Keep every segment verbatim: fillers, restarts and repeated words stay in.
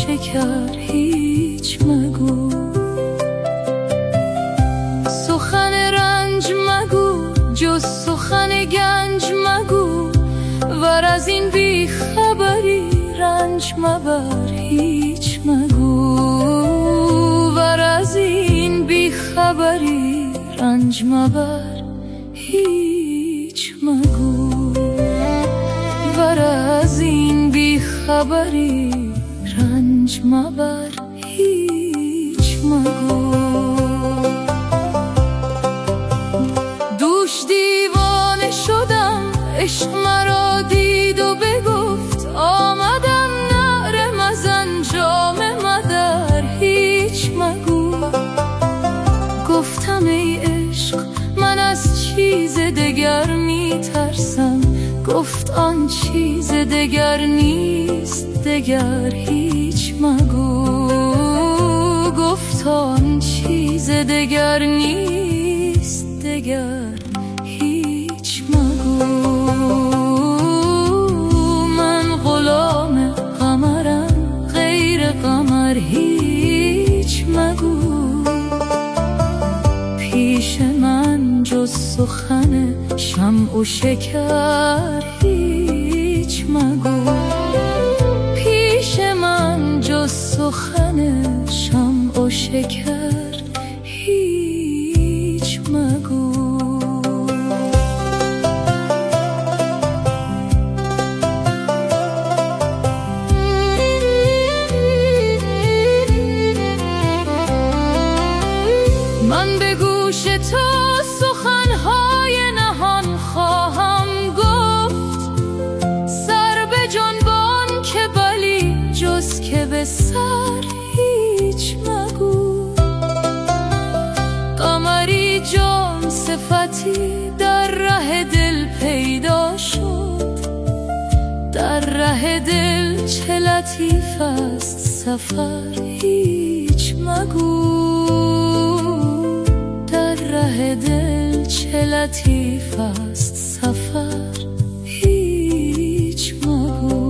شکر هیچ مگو. سخن رنج مگو جز سخن گنج مگو، ور از این بی خبری رنج مبر هیچ مگو. ور از این بی خبری رنج مبر هیچ مگو. ور از این بی خبری رنج مبر هیچ مگو. دوش دیوانه شدم عشق مرا دید و بگفت، آمدم نعره مزن جام مدر هیچ مگو. گفتم ای عشق من از چیز دگر می ترسم، گفت آن چیز دگر نیست دگر هیچ مگو. گفت آن چیز دگر نیست دگر هیچ مگو. من غلام قمرم غیر قمر هیچ مگو. پیش من جز سخن شمع و شکر هیچ مگو. پیش من جز سخن شمع و شکر هیچ مگو. من به گوش تو سخنهای نهان خواهم گفت، سر به جنبان که بلی جز که به سر هیچ مگو. قمری جام صفتی در ره دل پیدا شد، در ره دل چه لطیف است سفر هیچ مگو. در ره دل چه لطیف است سفر هیچ مگو.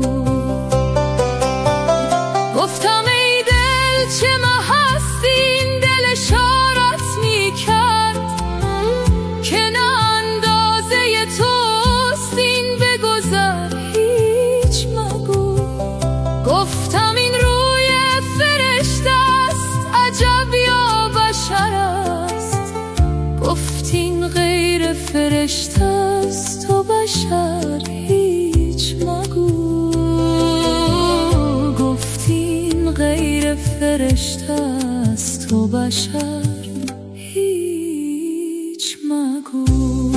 گفتم ای دل چه مه است این دل اشارت می کرد، که نه اندازه توست این بگذر هیچ مگو. گفتم این روی فرشته است عجب یا بشر است، گفت این غیر فرشته است و بشر هیچ مگو. گفت این غیر فرشته است و بشر هیچ مگو.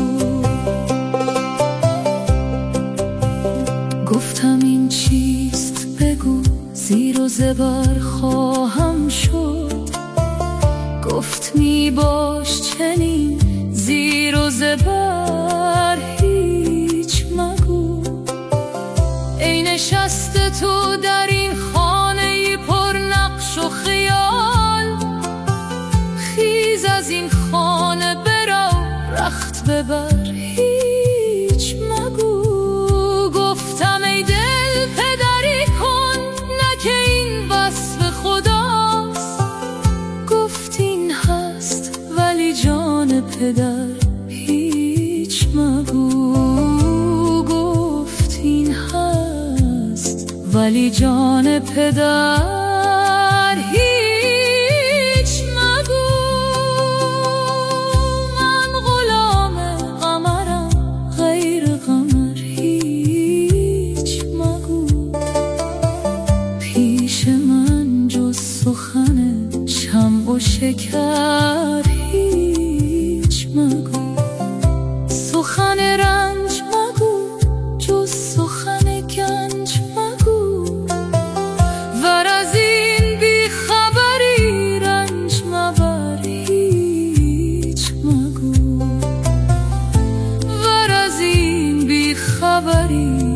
گفتم این چیست بگو زیر و زبر خواهم شد، گفت می باش چنین زیر و زبر هیچ مگو. ای نشسته تو در این خانه پر نقش و خیال، خیز از این خانه برو رخت ببر هیچ مگو. گفتم ای دل پدری کن نه که این وصف خداست، گفت این هست ولی جان پدر هیچ مگو. گفت این هست ولی جان پدر هیچ مگو. من غلام قمرم غیر قمر هیچ مگو. پیش من جز سخن شمع و شکر هیچ مگو. سخن رنج مگو جز سخن گنج مگو، ور از این بی خبری رنج مبر هیچ مگو. ور از این بی خبری